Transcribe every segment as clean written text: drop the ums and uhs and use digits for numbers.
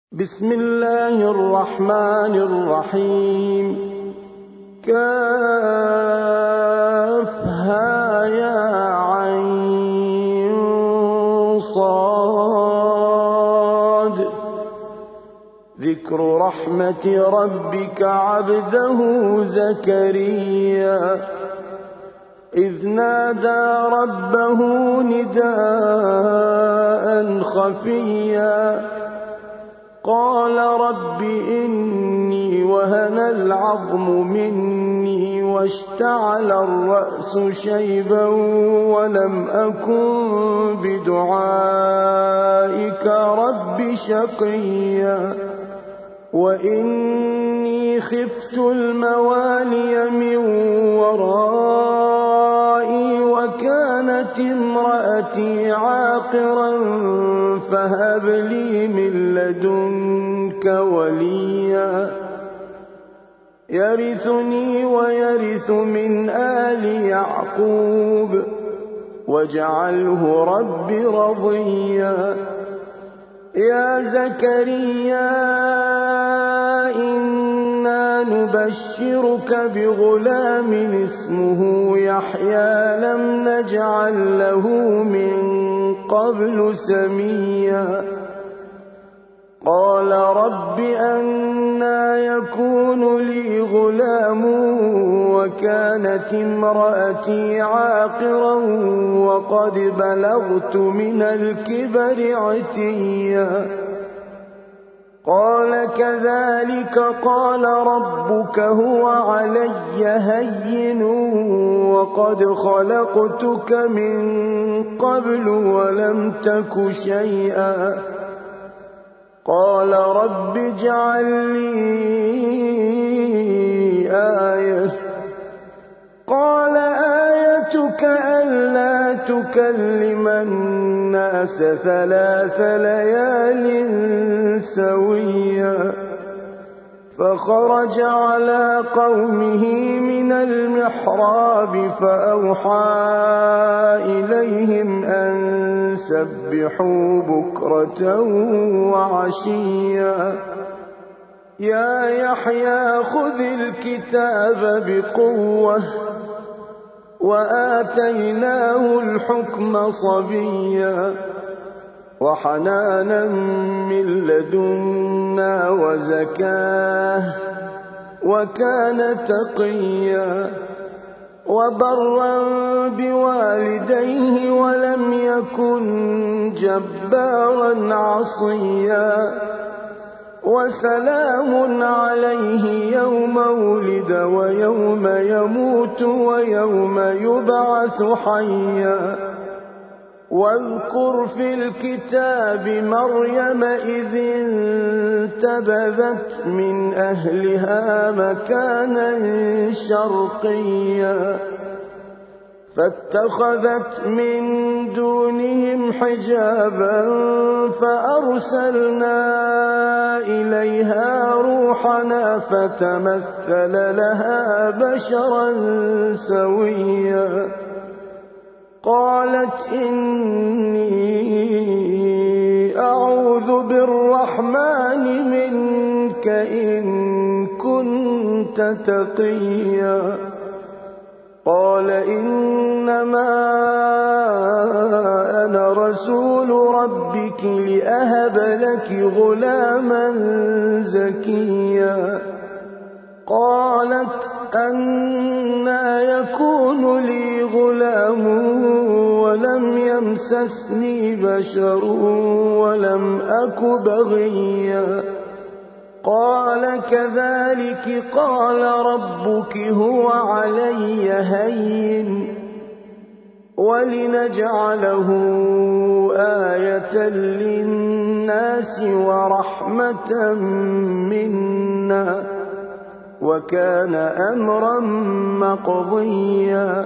بسم الله الرحمن الرحيم. كافها يا عين صاد. ذكر رحمة ربك عبده زكريا إذ نادى ربه نداء خفيا قال رب إني وهن العظم مني واشتعل الرأس شيبا ولم أكن بدعائك رب شقيا وإني خفت الموالي من ورائي وكانت امرأتي عاقرا فهب لي من لدنك وليا يرثني ويرث من آل يعقوب واجعله رب رضيا. يا زكريا إنا نبشرك بغلام اسمه يحيى لم نجعل له من قبل سميا قال رب أنى يكون لي غلام وكانت امرأتي عاقرا وقد بلغت من الكبر عتيا قال كذلك قال ربك هو علي هين وقد خلقتك من قبل ولم تك شيئا قال رب اجعل لي آية قال آيتك ألا تكلم الناس 3 ليال سويا فخرج على قومه من المحراب فأوحى إليهم أن سبحوا بكرة وعشيا يا يحيى خذ الكتاب بقوة وآتيناه الحكم صبيا وحنانا من لدنا وزكاه وكان تقيا وبرا بوالديه ولم يكن جبارا عصيا وسلام عليه يوم ولد ويوم يموت ويوم يبعث حيا واذكر في الكتاب مريم إذ انتبذت من أهلها مكانا شرقيا فاتخذت من دونهم حجابا فأرسلنا إليها روحنا فتمثل لها بشرا سويا قالت إني أعوذ بالرحمن منك إن كنت تقيا قال إنما أنا رسول ربك لأهب لك غلاما زكيا قالت أنى يكون لي غلام ولم يمسسني بشر ولم أك بغيا قال كذلك قال ربك هو علي هين ولنجعله آية للناس ورحمة منا وكان أمرا مقضيا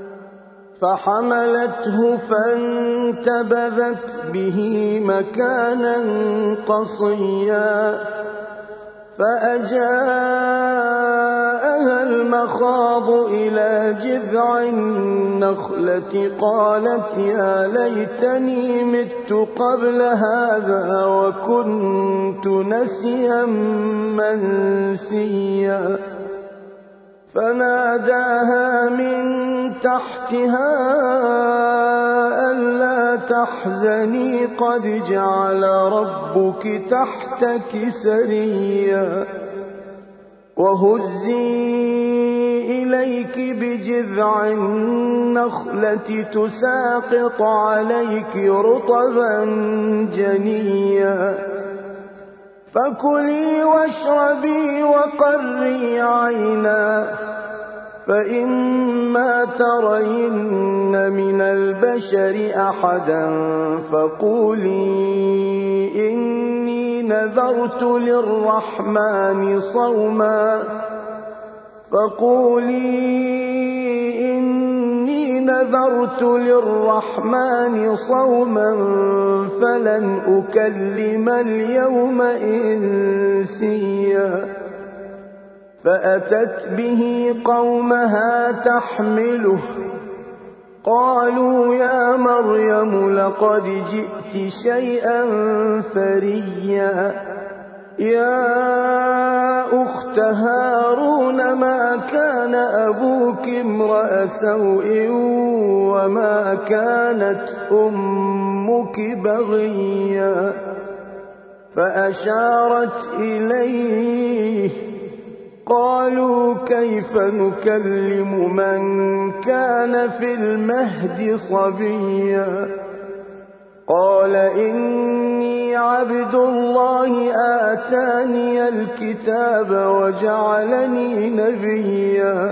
فحملته فانتبذت به مكانا قصيا فأجاءها المخاض إلى جذع النخلة قالت يا ليتني مت قبل هذا وكنت نسيا منسيا فناداها من تحتها ألا تحزني قد جعل ربك تحتك سريا وهزي إليك بجذع النخلة تساقط عليك رطبا جنيا فكلي واشربي وقري عينا فإما ترين من البشر أحدا فقولي إني نذرت للرحمن صوما فلن أكلم اليوم إنسيا فأتت به قومها تحمله قالوا يا مريم لقد جئت شيئا فريا يا أخت هارون ما كان أبوك امرأ سوء وما كانت أمك بغيا فأشارت إليه قالوا كيف نكلم من كان في المهد صبيا قال إني عبد الله آتاني الكتاب وجعلني نبيا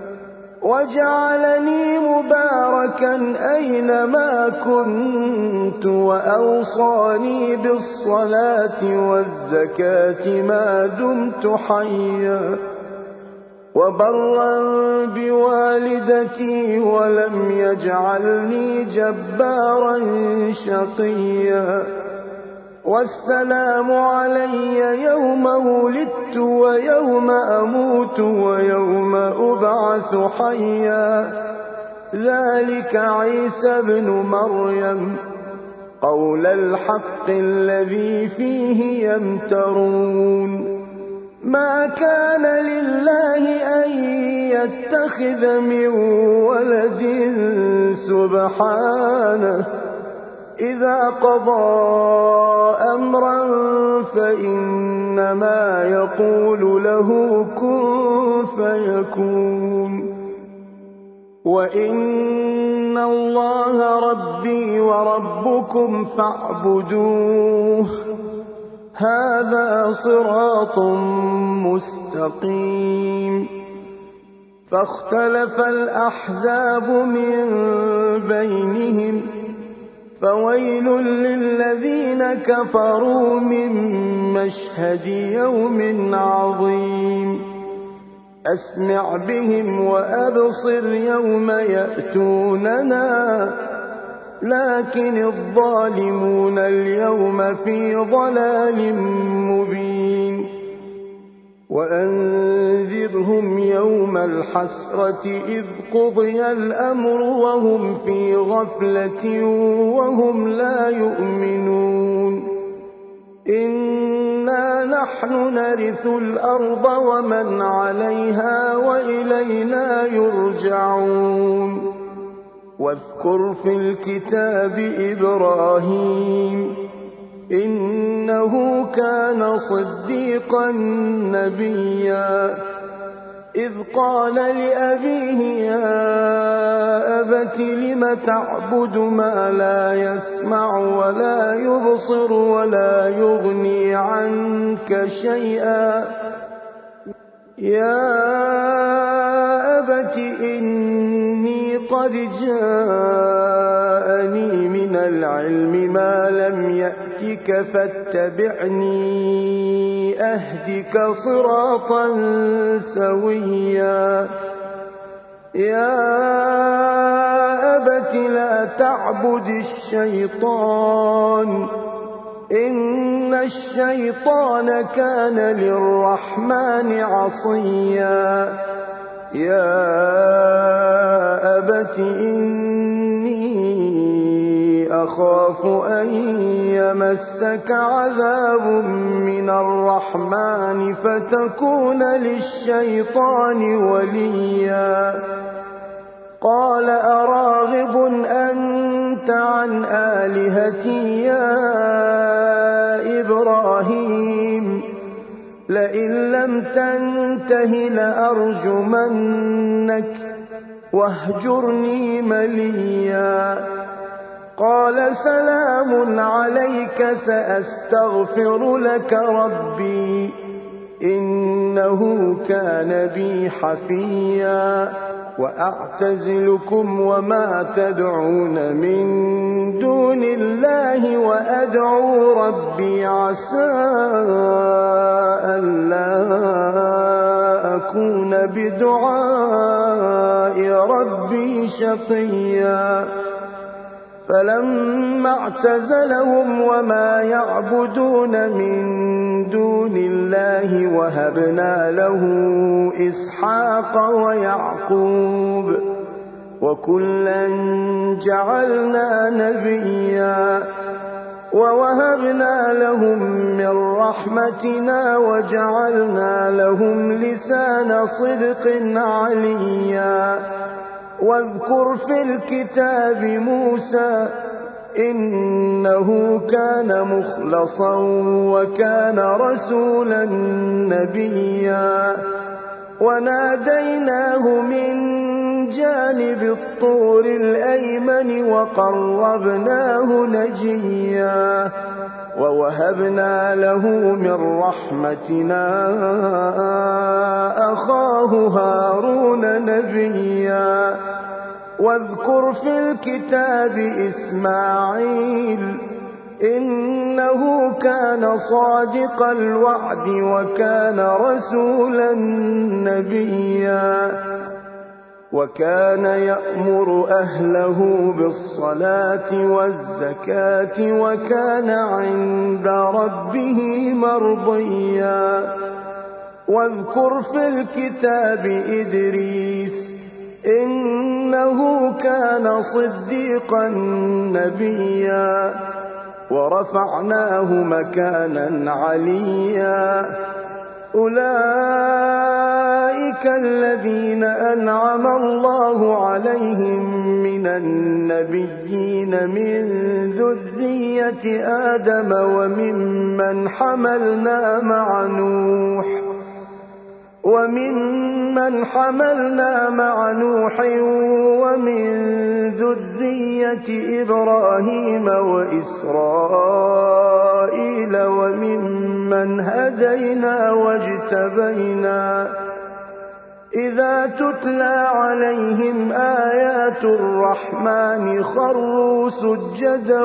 وجعلني مباركا أينما كنت وأوصاني بالصلاة والزكاة ما دمت حيا وبرا بوالدتي ولم يجعلني جبارا شقيا والسلام علي يوم ولدت ويوم أموت ويوم أبعث حيا ذلك عيسى بن مريم قول الحق الذي فيه يمترون ما كان لله أن يتخذ من ولد سبحانه إذا قضى أمرا فإنما يقول له كن فيكون وإن الله ربي وربكم فاعبدوه هذا صراط مستقيم فاختلف الأحزاب من بينهم فويل للذين كفروا من مشهد يوم عظيم أسمع بهم وأبصر يوم يأتوننا لكن الظالمون اليوم في ضلال مبين وأنذرهم يوم الحسرة إذ قضي الأمر وهم في غفلة وهم لا يؤمنون إنا نحن نرث الأرض ومن عليها وإلينا يرجعون واذكر في الكتاب إبراهيم إنه كان صديقا نبيا إذ قال لأبيه يا أبت لم تعبد ما لا يسمع ولا يبصر ولا يغني عنك شيئا يا أبت إني قد جاءني من العلم ما لم يأتك فاتبعني أهدك صراطا سويا يا أبت لا تعبد الشيطان إن الشيطان كان للرحمن عصيا يا أبت إني أخاف أن يمسك عذاب من الرحمن فتكون للشيطان وليا قال أراغب أنت عن آلهتي يا إبراهيم لئن لم تنته لأرجمنك واهجرني مليا قال سلام عليك سأستغفر لك ربي إنه كان بي حفيا وأعتزلكم وما تدعون من دون الله وأدعو ربي عسى ألا أكون بدعاء ربي شقيا فلما اعتزلهم وما يعبدون من دون الله وهبنا له إسحاق ويعقوب وكلا جعلنا نبيا ووهبنا لهم من رحمتنا وجعلنا لهم لسان صدق عليا واذكر في الكتاب موسى إنه كان مخلصا وكان رسولا نبيا وناديناه من جانب الطور الأيمن وقربناه نجيا ووهبنا له من رحمتنا أخاه هارون نبيا واذكر في الكتاب إسماعيل إنه كان صادق الوعد وكان رسولا نبيا وكان يأمر أهله بالصلاة والزكاة وكان عند ربه مرضيا واذكر في الكتاب إدريس إنه كان صديقا نبيا ورفعناه مكانا عليا أولئك الذين أنعم الله عليهم من النبيين من ذرية آدم وممن حملنا مع نوح ومن ذرية إبراهيم وإسرائيل وممن هدينا واجتبينا إذا تتلى عليهم آيات الرحمن خروا سجدا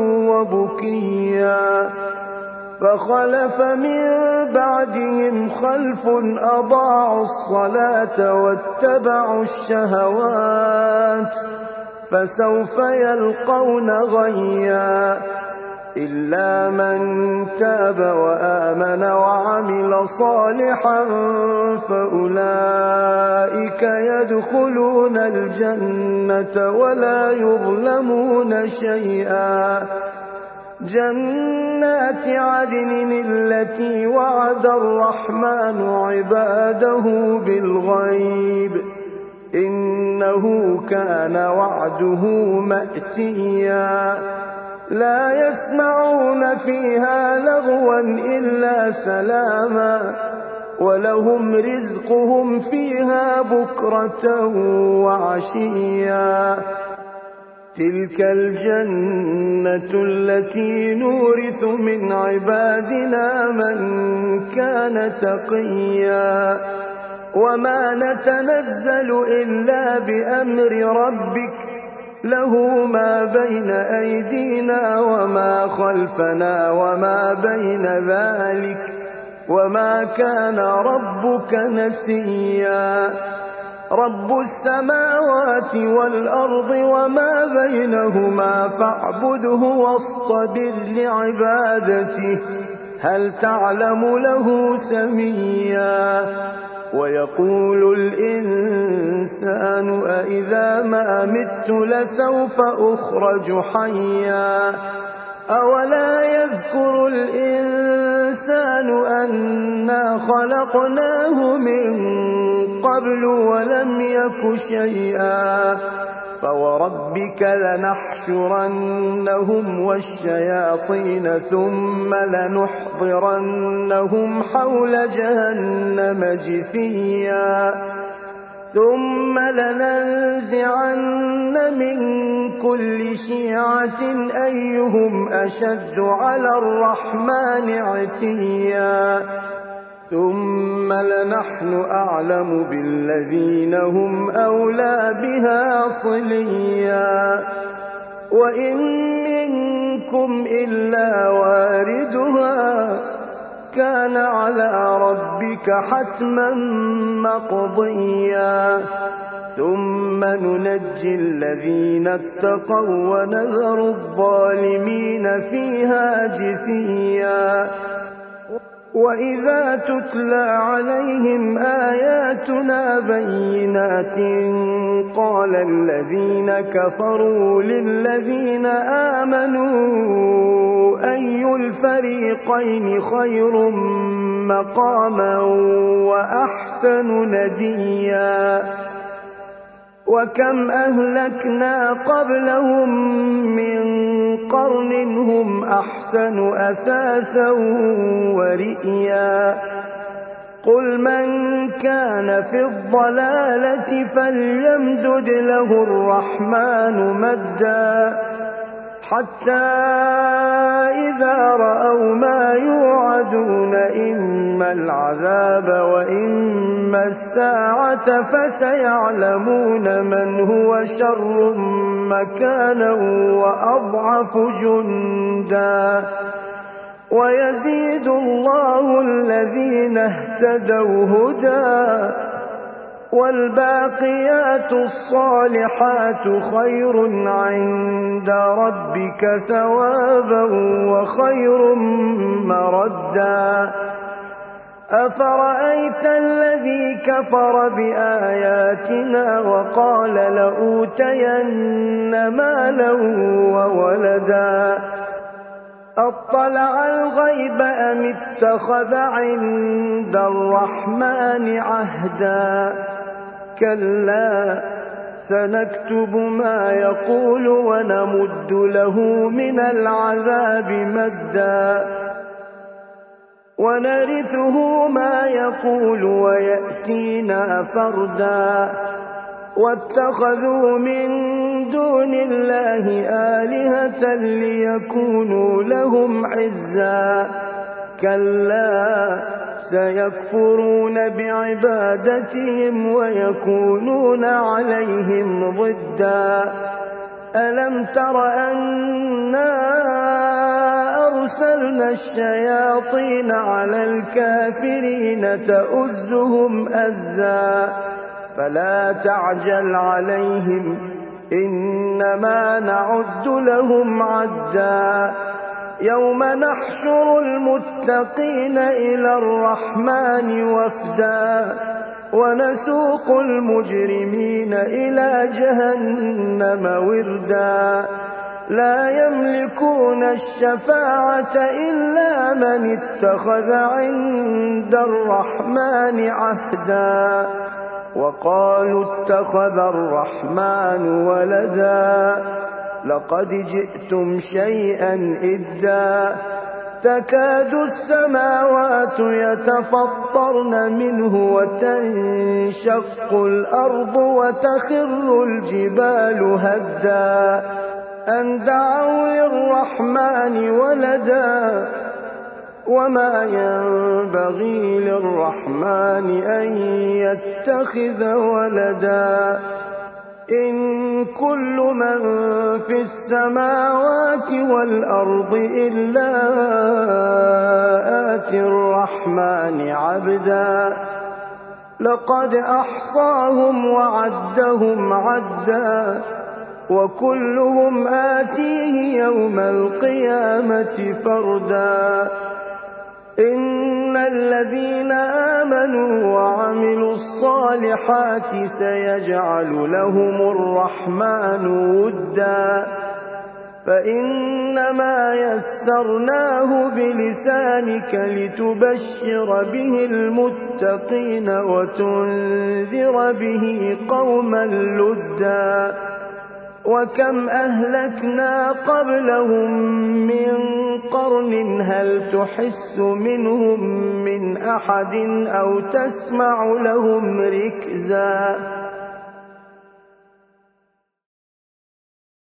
وبكيا فخلف من بعدهم خلف أضاعوا الصلاة واتبعوا الشهوات فسوف يلقون غيا إلا من تاب وآمن وعمل صالحا فأولئك يدخلون الجنة ولا يظلمون شيئا جنات عدن التي وعد الرحمن عباده بالغيب إنه كان وعده مأتيا لا يسمعون فيها لغوا إلا سلاما ولهم رزقهم فيها بكرة وعشيا تلك الجنة التي نورث من عبادنا من كان تقيا وما نتنزل إلا بأمر ربك له ما بين أيدينا وما خلفنا وما بين ذلك وما كان ربك نسيا رب السماوات والأرض وما بينهما فاعبده واصطبر لعبادته هل تعلم له سميا ويقول الإنسان أإذا ما مت لسوف أخرج حيا أولا يذكر الإنسان أنا خلقناه من قبل ولم يك شيئا فوربك لنحشرنهم والشياطين ثم لنحضرنهم حول جهنم جثيا ثم لننزعن من كل شيعة أيهم أشد على الرحمن عتيا ثم لنحن أعلم بالذين هم أولى بها صليا وإن منكم إلا واردها كان على ربك حتما مقضيا ثم ننجي الذين اتقوا ونذر الظالمين فيها جثيا وإذا تتلى عليهم آياتنا بينات قال الذين كفروا للذين آمنوا أي الفريقين خير مقاما وأحسن نديا وكم أهلكنا قبلهم من قرن هم أحسن أثاثا ورئيا قل من كان في الضلالة فليمدد له الرحمن مدا حتى إذا رأوا ما يوعدون إما العذاب وإما الساعة فسيعلمون من هو شر مكانا وأضعف جندا ويزيد الله الذين اهتدوا هدى والباقيات الصالحات خير عند ربك ثوابا وخير مردا أفرأيت الذي كفر بآياتنا وقال لأوتين مالا وولدا أطلع الغيب أم اتخذ عند الرحمن عهدا كلا سنكتب ما يقول ونمد له من العذاب مدا ونرثه ما يقول ويأتينا فردا واتخذوا من دون الله آلهة ليكونوا لهم عزا كلا سيكفرون بعبادتهم ويكونون عليهم ضدا ألم تر أنا أرسلنا الشياطين على الكافرين تؤزهم أزا فلا تعجل عليهم إنما نعد لهم عدا يوم نحشر المتقين إلى الرحمن وفدا ونسوق المجرمين إلى جهنم وردا لا يملكون الشفاعة إلا من اتخذ عند الرحمن عهدا وقالوا اتخذ الرحمن ولدا لقد جئتم شيئا إدا تكاد السماوات يتفطرن منه وتنشق الأرض وتخر الجبال هدا أن دعوا للرحمن ولدا وما ينبغي للرحمن أن يتخذ ولدا إن كل من في السماوات والأرض إلا آتي الرحمن عبدا لقد أحصاهم وعدهم عدا وكلهم آتيه يوم القيامة فردا إن الذين آمنوا وعملوا الصالحات سيجعل لهم الرحمن ودا فإنما يسرناه بلسانك لتبشر به المتقين وتنذر به قوما لدا وكم أهلكنا قبلهم من قرن هل تحس منهم من أحد أو تسمع لهم ركزا